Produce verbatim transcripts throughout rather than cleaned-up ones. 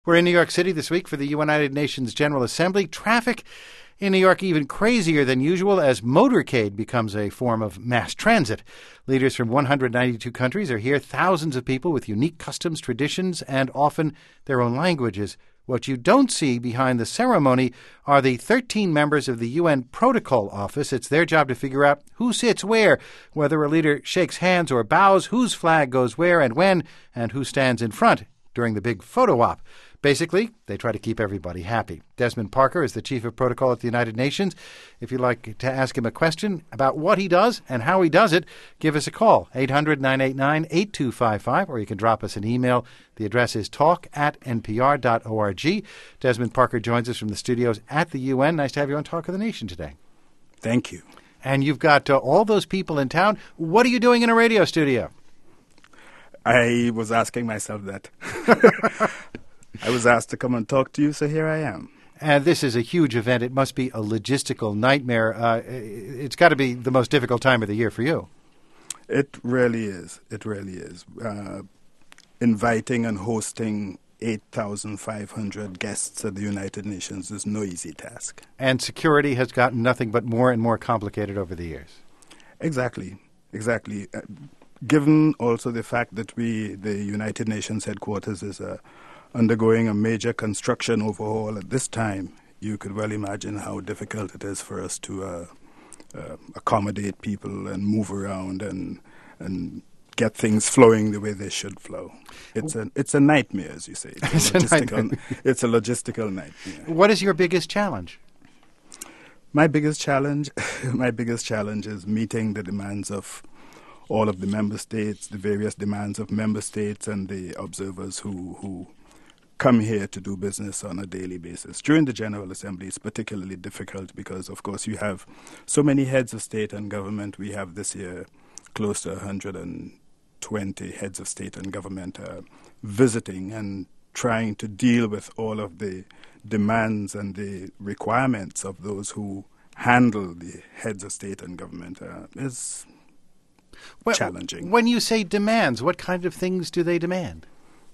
We're in New York City this week for the United Nations General Assembly. Traffic in New York even crazier than usual as motorcade becomes a form of mass transit. Leaders from one hundred ninety-two countries are here, thousands of people with unique customs, traditions, and often their own languages. What you don't see behind the ceremony are the thirteen members of the U N Protocol Office. It's their job to figure out who sits where, whether a leader shakes hands or bows, whose flag goes where and when, and who stands in front during the big photo op. Basically, they try to keep everybody happy. Desmond Parker is the chief of protocol at the United Nations. If you'd like to ask him a question about what he does and how he does it, give us a call, eight hundred, nine eight nine, eight two five five, or you can drop us an email. The address is talk at n p r dot org. Desmond Parker joins us from the studios at the U N. Nice to have you on Talk of the Nation today. Thank you. And you've got uh, all those people in town. What are you doing in a radio studio? I was asking myself that. I was asked to come and talk to you, so here I am. And this is a huge event. It must be a logistical nightmare. Uh, it's got to be the most difficult time of the year for you. It really is. It really is. Uh, inviting and hosting eight thousand five hundred guests at the United Nations is no easy task. And security has gotten nothing but more and more complicated over the years. Exactly. Exactly. Uh, given also the fact that we, the United Nations headquarters, is a undergoing a major construction overhaul at this time, you could well imagine how difficult it is for us to uh, uh, accommodate people and move around and and get things flowing the way they should flow. It's a it's a nightmare, as you say. It's a, it's logistical, a nightmare. It's a logistical nightmare. What is your biggest challenge? My biggest challenge, my biggest challenge is meeting the demands of all of the member states, the various demands of member states, and the observers who who. come here to do business on a daily basis. During the General Assembly, it's particularly difficult because, of course, you have so many heads of state and government. We have this year close to one hundred twenty heads of state and government uh, visiting and trying to deal with all of the demands and the requirements of those who handle the heads of state and government uh, is well, challenging. When you say demands, what kind of things do they demand?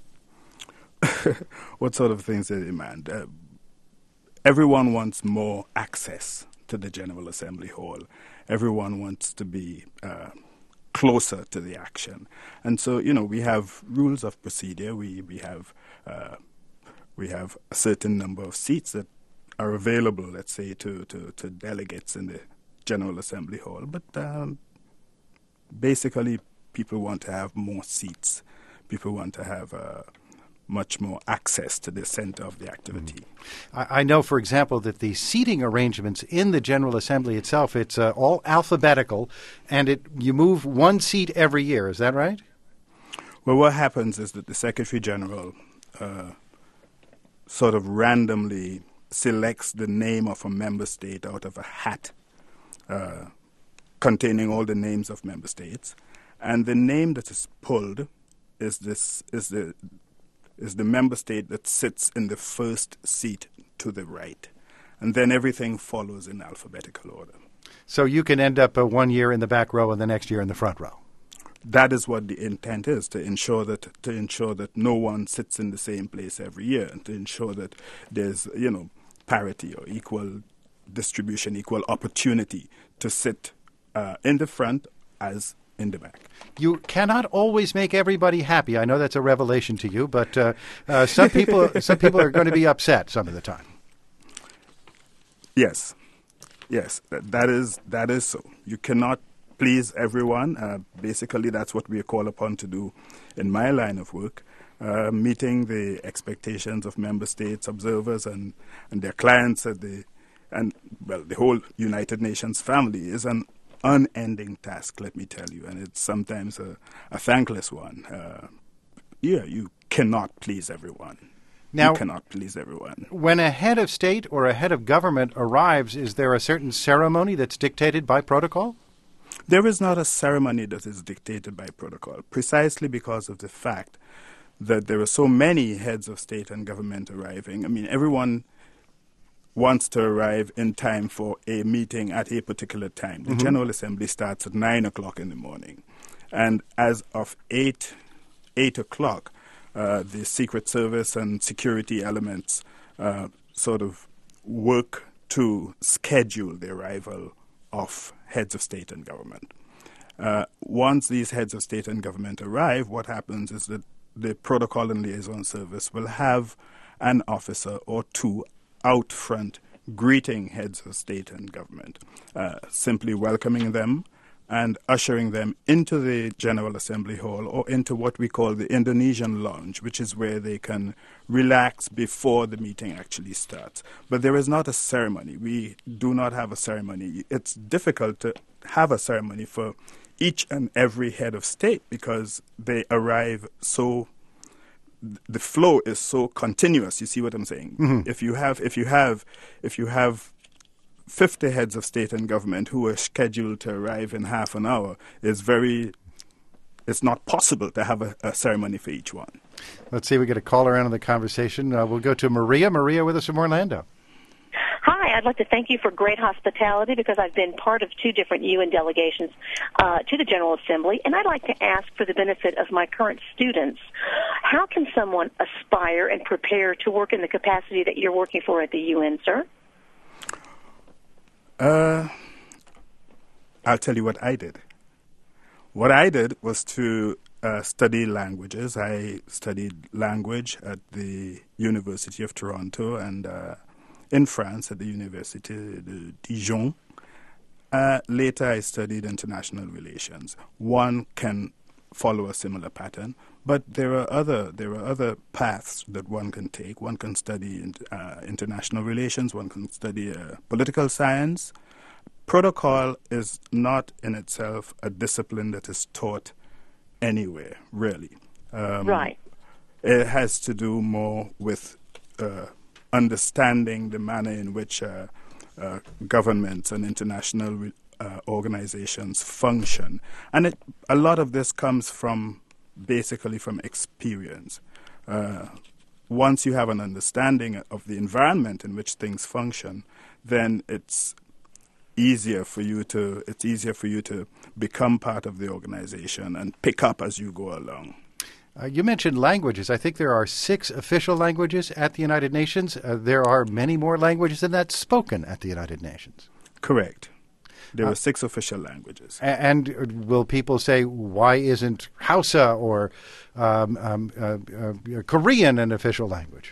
What sort of things they demand? Uh, everyone wants more access to the General Assembly Hall. Everyone wants to be uh, closer to the action. And so, you know, we have rules of procedure. We, we, have, uh, we have a certain number of seats that are available, let's say, to, to, to delegates in the General Assembly Hall. But um, basically, people want to have more seats. People want to have Uh, much more access to the center of the activity. Mm. I, I know, for example, that the seating arrangements in the General Assembly itself, it's uh, all alphabetical, and it you move one seat every year. Is that right? Well, what happens is that the Secretary General uh, sort of randomly selects the name of a member state out of a hat uh, containing all the names of member states, and the name that is pulled is this is the is the member state that sits in the first seat to the right. And then everything follows in alphabetical order. So you can end up uh, one year in the back row and the next year in the front row. That is what the intent is, to ensure that to ensure that no one sits in the same place every year, and to ensure that there's, you know, parity or equal distribution, equal opportunity to sit uh, in the front as in the back. You cannot always make everybody happy. I know that's a revelation to you, but uh, uh, some people some people are going to be upset some of the time. Yes, yes, that, that is that is so. You cannot please everyone. Uh, basically, that's what we are called upon to do in my line of work, uh, meeting the expectations of member states, observers, and, and their clients at the and well, the whole United Nations family is an unending task, let me tell you, and it's sometimes a, a thankless one. Uh, yeah, you cannot please everyone. Now, you cannot please everyone. When a head of state or a head of government arrives, is there a certain ceremony that's dictated by protocol? There is not a ceremony that is dictated by protocol, precisely because of the fact that there are so many heads of state and government arriving. I mean, everyone wants to arrive in time for a meeting at a particular time. The mm-hmm. General Assembly starts at nine o'clock in the morning. And as of eight, eight o'clock, uh, the Secret Service and security elements uh, sort of work to schedule the arrival of heads of state and government. Uh, once these heads of state and government arrive, what happens is that the Protocol and Liaison Service will have an officer or two out front greeting heads of state and government, uh, simply welcoming them and ushering them into the General Assembly Hall or into what we call the Indonesian Lounge, which is where they can relax before the meeting actually starts. But there is not a ceremony. We do not have a ceremony. It's difficult to have a ceremony for each and every head of state because they arrive so, the flow is so continuous. You see what I'm saying? Mm-hmm. If you have, if you have, if you have fifty heads of state and government who are scheduled to arrive in half an hour, it's very, it's not possible to have a, a ceremony for each one. Let's see if we get a call around in the conversation. Uh, we'll go to Maria. Maria with us from Orlando. Hi, I'd like to thank you for great hospitality because I've been part of two different U N delegations uh, to the General Assembly, and I'd like to ask for the benefit of my current students, how can someone aspire and prepare to work in the capacity that you're working for at the U N, sir? Uh, I'll tell you what I did. What I did was to uh, study languages. I studied language at the University of Toronto and uh, in France at the Université de Dijon. Uh, later, I studied international relations. One can follow a similar pattern, but there are other there are other paths that one can take. One can study in, uh, international relations. One can study uh, political science. Protocol is not in itself a discipline that is taught anywhere, really. Um, right. It has to do more with uh, understanding the manner in which uh, uh, governments and international re- uh, organizations function. And it, a lot of this comes from, basically from experience. Uh, once you have an understanding of the environment in which things function, then it's easier for you to, it's easier for you to become part of the organization and pick up as you go along. Uh, you mentioned languages. I think there are six official languages at the United Nations. Uh, there are many more languages than that spoken at the United Nations. Correct. There uh, are six official languages. And, and will people say, why isn't Hausa or um, um, uh, uh, Korean an official language?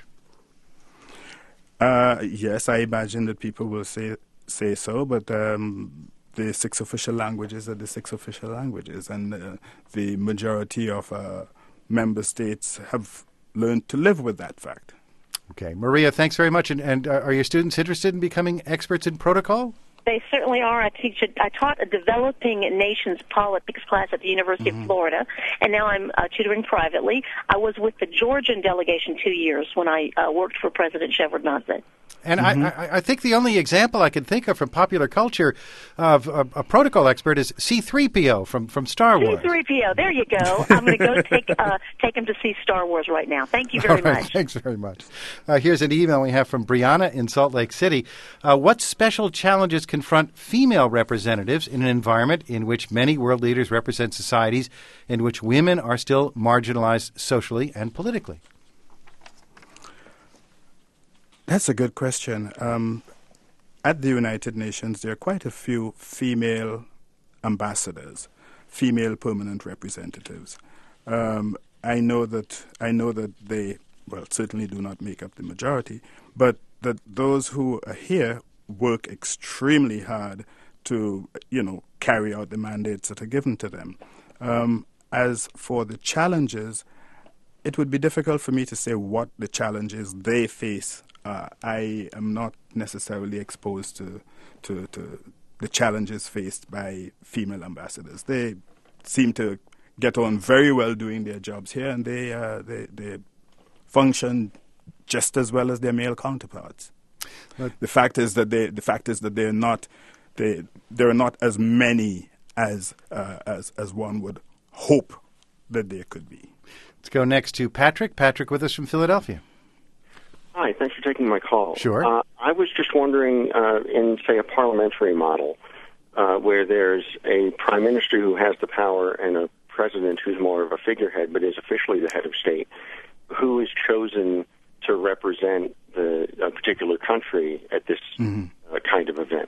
Uh, yes, I imagine that people will say say so, but um, the six official languages are the six official languages, and uh, the majority of uh, member states have learned to live with that fact. Okay. Maria, thanks very much. And, and uh, are your students interested in becoming experts in protocol? They certainly are. I teach. A, I taught a developing nations politics class at the University mm-hmm. of Florida, and now I'm uh, tutoring privately. I was with the Georgian delegation two years when I uh, worked for President Shevardnadze. And mm-hmm. I, I think the only example I can think of from popular culture of a, a protocol expert is C three P O from, from Star Wars. C three P O, there you go. I'm going to go take uh, take him to see Star Wars right now. Thank you very All right, much. Thanks very much. Uh, here's an email we have from Brianna in Salt Lake City. Uh, what special challenges confront female representatives in an environment in which many world leaders represent societies in which women are still marginalized socially and politically? That's a good question. Um, at the United Nations, there are quite a few female ambassadors, female permanent representatives. Um, I know that I know that they, well, certainly do not make up the majority, but that those who are here work extremely hard to, you know, carry out the mandates that are given to them. Um, as for the challenges, it would be difficult for me to say what the challenges they face. Uh, I am not necessarily exposed to, to to the challenges faced by female ambassadors. They seem to get on very well doing their jobs here, and they uh, they, they function just as well as their male counterparts. But the fact is that they the fact is that they're not they there are not as many as uh, as as one would hope that there could be. Let's go next to Patrick. Patrick with us from Philadelphia. Hi, thanks for taking my call. Sure. Uh, I was just wondering, uh, in, say, a parliamentary model, uh, where there's a prime minister who has the power and a president who's more of a figurehead but is officially the head of state, who is chosen to represent the a particular country at this mm-hmm. uh, kind of event?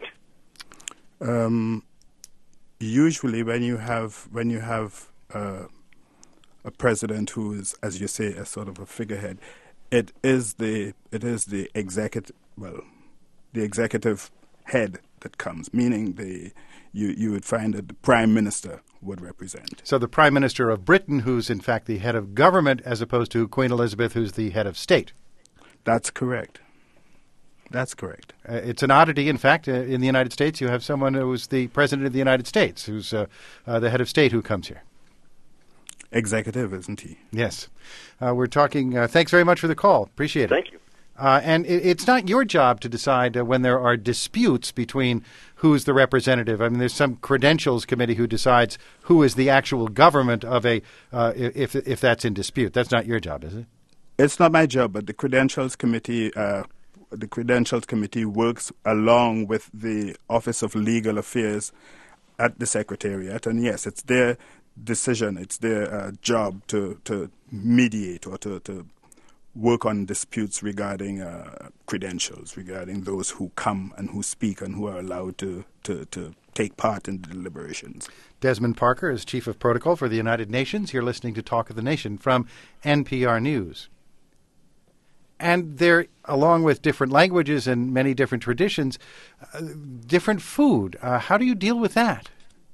Um, usually, when you have when you have uh, a president who is, as you say, a sort of a figurehead, it is the it is the executive well, the executive head that comes, meaning the you you would find that the prime minister would represent. So the prime minister of Britain, who's in fact the head of government, as opposed to Queen Elizabeth, who's the head of state. That's correct. That's correct. Uh, it's an oddity, in fact, uh, in the United States, you have someone who's the president of the United States, who's uh, uh, the head of state, who comes here. Executive, isn't he? Yes. Uh, we're talking. Uh, thanks very much for the call. Appreciate it. Thank you. Uh, and it, it's not your job to decide uh, when there are disputes between who's the representative. I mean, there's some credentials committee who decides who is the actual government of a, uh, if if that's in dispute. That's not your job, is it? It's not my job, but the credentials committee, uh, the credentials committee works along with the Office of Legal Affairs at the Secretariat, and yes, it's their decision, it's their uh, job to to mediate or to to. work on disputes regarding uh, credentials, regarding those who come and who speak and who are allowed to, to, to take part in the deliberations. Desmond Parker is Chief of Protocol for the United Nations. You're listening to Talk of the Nation from N P R News. And there, along with different languages and many different traditions, uh, different food. Uh, how do you deal with that?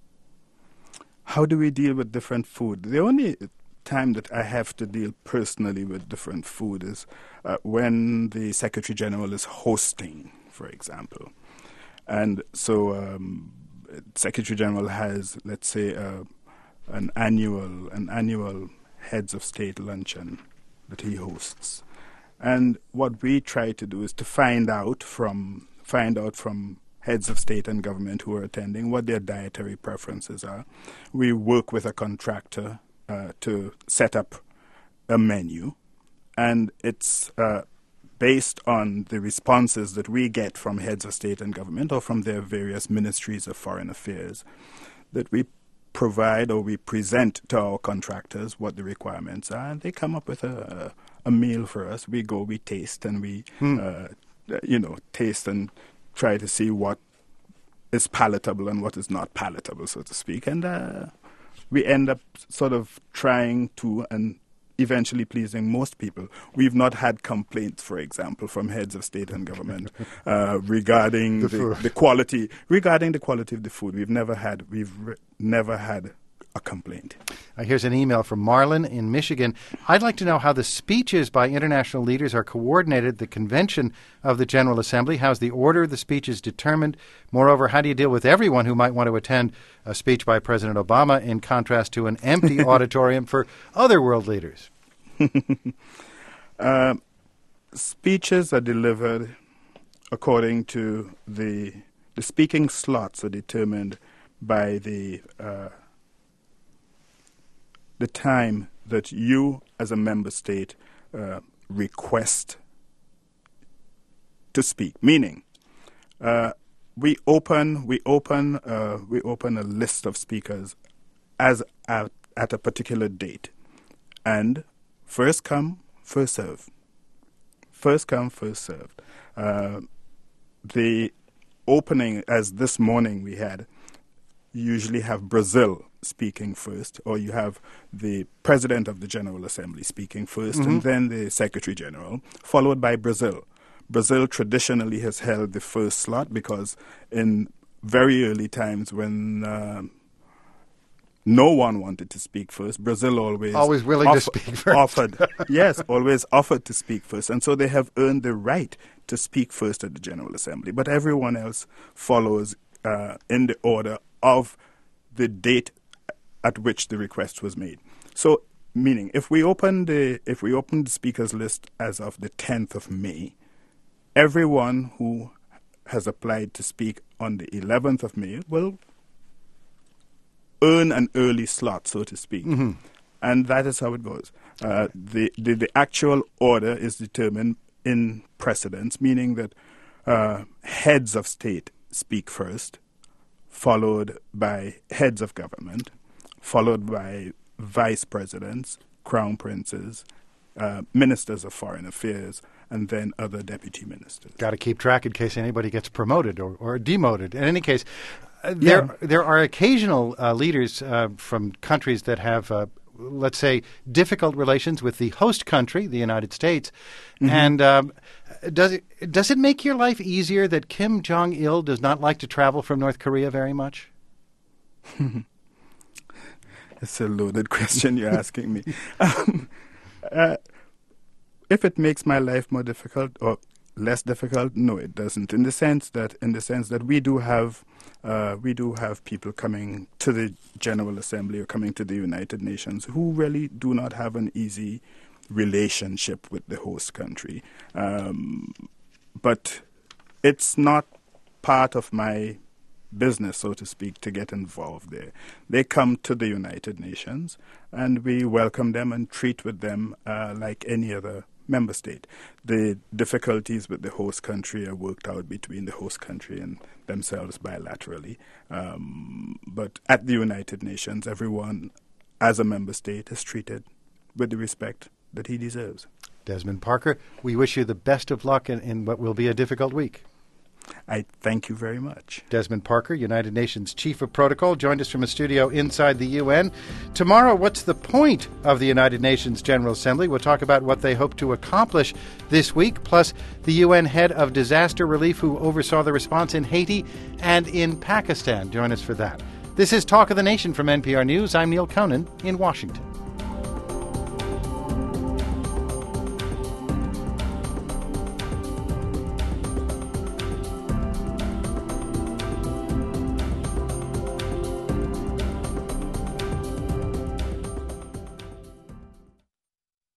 How do we deal with different food? The only time that I have to deal personally with different food is uh, when the Secretary General is hosting, for example. And so um, Secretary General has, let's say, uh, an annual an annual Heads of State luncheon that he hosts. And what we try to do is to find out from find out from heads of state and government who are attending what their dietary preferences are. We work with a contractor Uh, to set up a menu, and it's uh, based on the responses that we get from heads of state and government or from their various ministries of foreign affairs that we provide or we present to our contractors what the requirements are, and they come up with a, a meal for us. We go, we taste, and we, hmm. uh, you know, taste and try to see what is palatable and what is not palatable, so to speak, and uh, we end up sort of trying to and eventually pleasing most people. We've not had complaints, for example, from heads of state and government uh, regarding the, the, the quality regarding the quality of the food. We've never had we've re- never had a complaint. Uh, here's an email from Marlon in Michigan. I'd like to know how the speeches by international leaders are coordinated, the convention of the General Assembly. How's the order of the speeches determined? Moreover, how do you deal with everyone who might want to attend a speech by President Obama in contrast to an empty auditorium for other world leaders? uh, speeches are delivered according to the the speaking slots are determined by the uh, the time that you, as a member state, uh, request to speak. Meaning, uh, we open we open uh, we open a list of speakers as at, at a particular date, and first come, first serve. First come, first served. Uh, the opening, as this morning we had, you usually have Brazil speaking first, or you have the President of the General Assembly speaking first, mm-hmm. and then the Secretary General, followed by Brazil. Brazil traditionally has held the first slot because in very early times when uh, no one wanted to speak first, Brazil always always willing offer, to speak first. offered, yes, always offered to speak first, and so they have earned the right to speak first at the General Assembly. But everyone else follows uh, in the order of the date at which the request was made. So, meaning, if we open the if we open the speakers list as of the tenth of May, everyone who has applied to speak on the eleventh of May will earn an early slot, so to speak. Mm-hmm. And that is how it goes. Uh, the, the the actual order is determined in precedence, meaning that uh, heads of state speak first, followed by heads of government, followed by vice presidents, crown princes, uh, ministers of foreign affairs, and then other deputy ministers. Got to keep track in case anybody gets promoted or, or demoted. In any case, uh, there Yeah. there are occasional uh, leaders uh, from countries that have, uh, let's say, difficult relations with the host country, the United States. Mm-hmm. And um, does it does it make your life easier that Kim Jong-il does not like to travel from North Korea very much? It's a loaded question you're asking me. Um, uh, if it makes my life more difficult or less difficult, no, it doesn't. In the sense that, in the sense that we do have, uh, we do have people coming to the General Assembly or coming to the United Nations who really do not have an easy relationship with the host country. Um, but it's not part of my business, so to speak, to get involved there. They come to the United Nations, and we welcome them and treat with them uh, like any other member state. The difficulties with the host country are worked out between the host country and themselves bilaterally. Um, but at the United Nations, everyone, as a member state, is treated with the respect that he deserves. Desmond Parker, we wish you the best of luck in, in what will be a difficult week. I thank you very much. Desmond Parker, United Nations Chief of Protocol, joined us from a studio inside the U N. Tomorrow, what's the point of the United Nations General Assembly? We'll talk about what they hope to accomplish this week, plus the U N head of disaster relief who oversaw the response in Haiti and in Pakistan. Join us for that. This is Talk of the Nation from N P R News. I'm Neil Conan in Washington.